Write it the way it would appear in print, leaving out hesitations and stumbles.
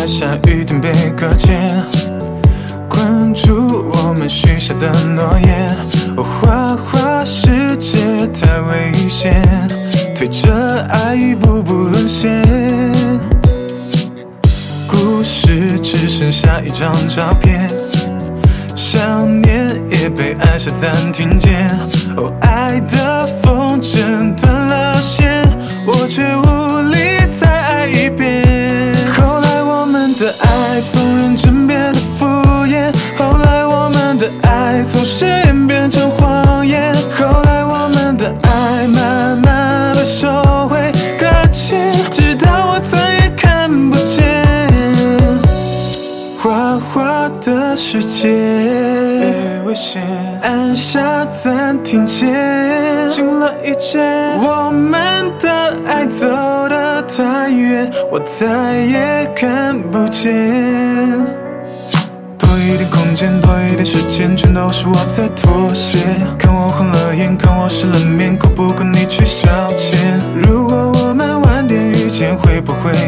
在下雨天被搁浅，困住我们许下的诺言。花花世界太危险，推着爱一步步沦陷。故事只剩下一张照片，想念也被按下暂停键。爱的风筝断了线，我却无力再爱一遍。后来我们的爱从认真变得敷衍，后来我们的爱从誓言变成谎言，后来我们的爱慢慢被收回搁浅，直到我再也看不见。花花的世界被危险，按下暂停键，尽了一切。我们的爱走得太远，我再也看不见。多一点空间，多一点时间，全都是我在妥协。看我红了眼，看我失了眠，够不够你去消遣？如果我们晚点遇见，会不会